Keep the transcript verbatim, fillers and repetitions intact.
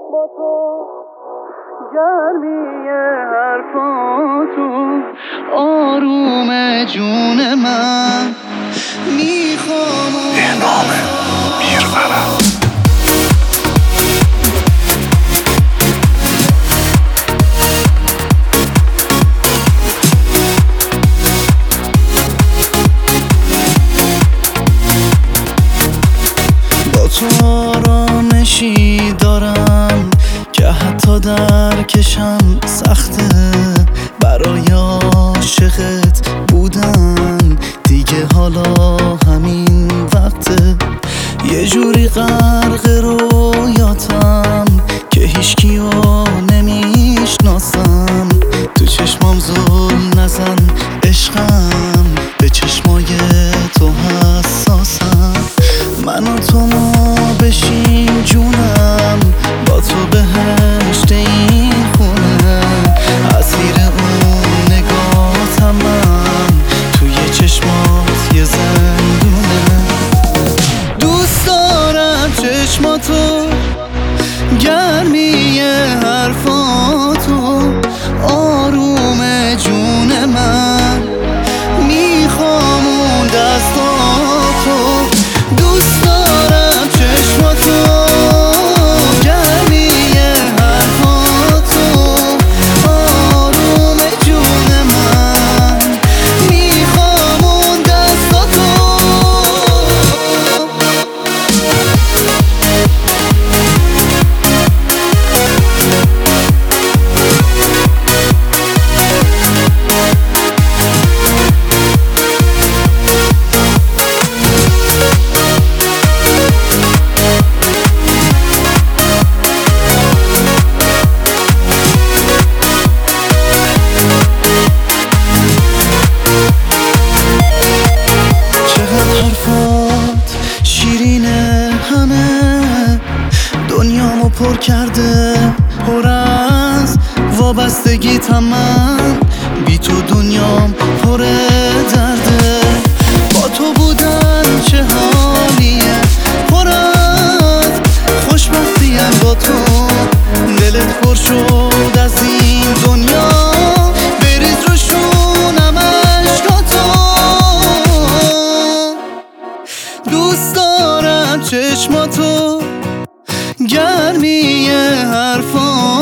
با تو، گرمی حرفاتو، آروم جون من میخوام. بهنام میرورم. با تو آرامشی دارم که حتی درکشم سخته. برای عاشقت بودن دیگه حالا همین وقته. یه جوری غرق رویاتم که هیچکیو نمیشناسم. تو چشمام زل نزن عشقم، به چشمای تو حساسم. من و تو ما بشیم جونم، با تو بهشت این خونه. اسیر اون نگاهتم من، توی چشمات یه زندونه. دوست دارم چشماتو، گرمی حرفاتو، آروم جون من میخوام اون دستاتو. دوست دارم چشماتو، گرمی حرفاتو، آروم جون من میخوام اون دستاتو. شیرینه همه دنیامو پر کرده، پر از وابستگیتم من. بی تو دنیام پر درده. با تو بودن چه حالیه، پر از خوشبختیم با تو. دلت پر شد از این دنیا، بریز روشونم عشقاتو. دوست دارم چشماتو، گرمی حرفاتو،